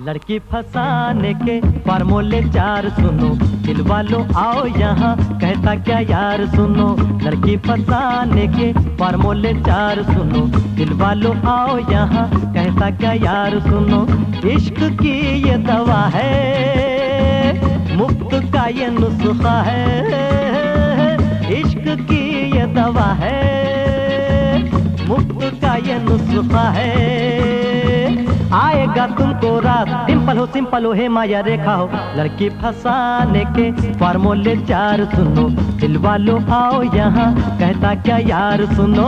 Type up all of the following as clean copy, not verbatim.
लड़की फंसाने के फार्मूले 4 सुनो, दिल वालों आओ यहाँ, कहता क्या यार सुनो। लड़की फंसाने के फार्मूले 4 सुनो, दिल वालों आओ यहाँ, कहता क्या यार सुनो। इश्क की ये दवा है, मुफ्त का ये नुस्खा है। इश्क की ये दवा है, मुफ्त का ये नुस्खा है। आएगा तुमको रात, सिंपल हो हे माया रेखा हो। लड़की फंसाने के फार्मूले 4 सुनो, दिल वालों आओ यहाँ, कहता क्या यार सुनो।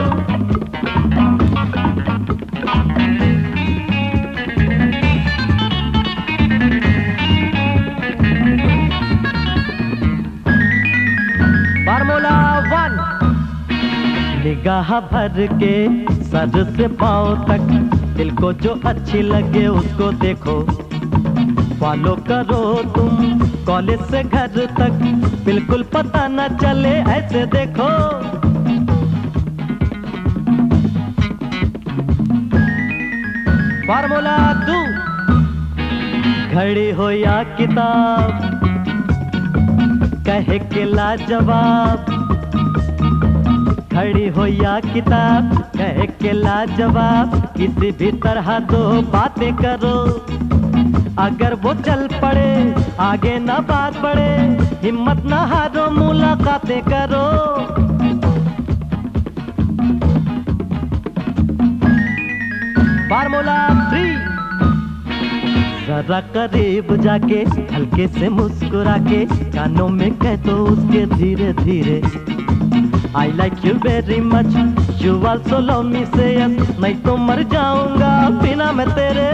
फार्मूला 1, निगाह भर के सर से पांव तक, दिल को जो अच्छी लगे उसको देखो। फॉलो करो तुम कॉलेज से घर तक, बिल्कुल पता न चले ऐसे देखो। फार्मूला 2, घड़ी हो या किताब, कहे के लाजवाब। घड़ी हो या किताब, कहे के लाजवाब, किसी भी तरह दो बातें करो। अगर वो चल पड़े आगे ना बात बढ़े, हिम्मत ना हारो मुलाकातें करो। फार्मूला 3, जरा करीब जाके हल्के से मुस्कुरा के, कानों में कह दो उसके धीरे धीरे, I like you very much, you also love me, say yes, नहीं तो मर जाऊंगा बिना मैं तेरे।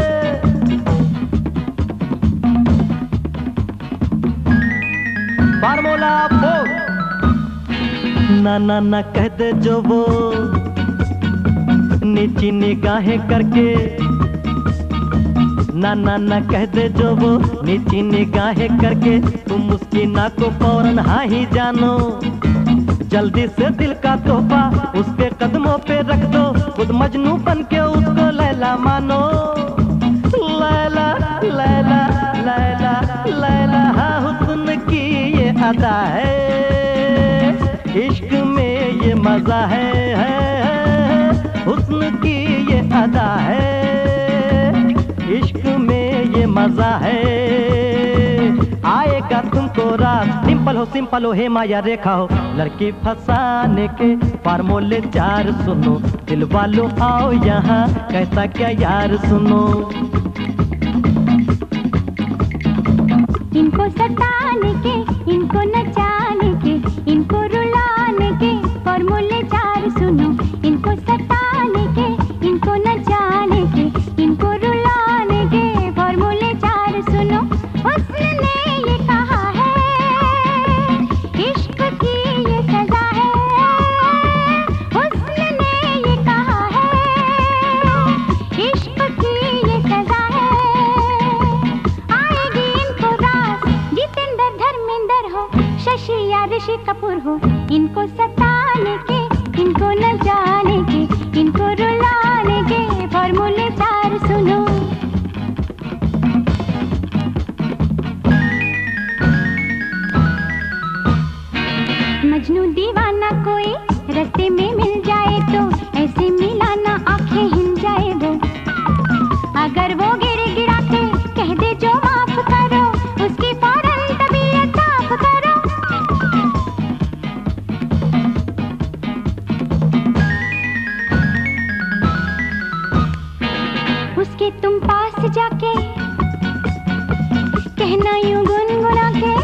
फार्मूला 4, ना ना ना कह दे जो वो नीची निगाहें करके। ना ना ना कह दे जो वो नीची निगाहें करके, तुम उसकी ना को फौरन हाँ ही जानो। जल्दी से दिल का तोहफा उसके कदमों पे रख दो, खुद मजनू बन के उसको लैला मानो। लैला लैला लैला लैला, हाँ हुस्न की ये अदा है, इश्क में ये मजा है। हुस्न की ये अदा है, इश्क में ये मजा है। आएगा तुमको रात, सिंपल हो हे माया रेखा हो। लड़की फंसाने के फार्मूले 4 सुनो, दिल वालों आओ यहाँ, कहता क्या यार सुनो। इनको सताने के, इनको नचाने के, इनको रुलाने के फार्मूले 4 सुनो। इनको सताने के, इनको नचाने के, इनको रुलाने के फार्मूले 4 सुनो। हुस्न ने ये कहा है, इश्क की ये सजा है। हुस्न ने ये कहा है, इश्क की ये सजा है। आएगी इनको रात, जितेंद्र धर्मेंद्र हो, शशि या ऋषि कपूर हो। इनको सताने के, इनको न जाने के, इनको रुलाने के फार्मूले 4 सुनो। मजनू दीवाना कोई रास्ते में मिल जाए तो, ऐसे मिलाना आंखें हिल जाए वो। अगर वो गिरे गिरा के कह दे जो माफ करो, उसकी फौरन तबीयत साफ करो। उसके तुम पास जाके कहना यूं गुनगुना के,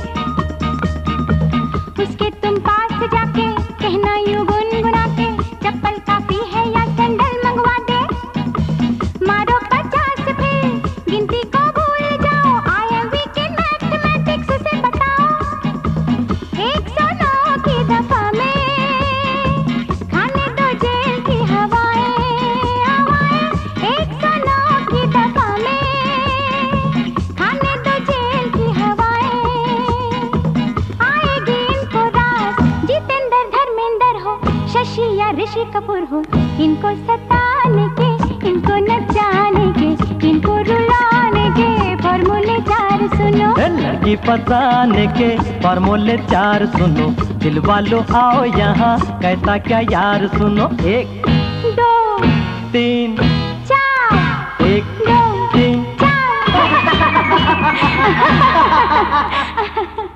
उसके तुम पास जाके कहना यूं गुनगुना के, चप्पल काफी है या सैंडल मंगवा दे। मारो 50 फिर गिनती को भूल जाओ, I am weak in mathematics से बताओ। 109 की दफा में खाने दो जेल की हवाएं, हवाएं। 109 की दफा में खाने दो जेल की हवाएं। आएगी इनको रात, जितेंद्र धर्मेंद्र हो, शशि या ऋषि कपूर हो। इनको सताने के, इनको नचाने के, इनको रुलाने के लड़की फंसाने के फॉर्मूले 4 सुनो, दिल वालों आओ यहाँ, कैसा क्या यार सुनो। 1 2 3 4 1 2 3 4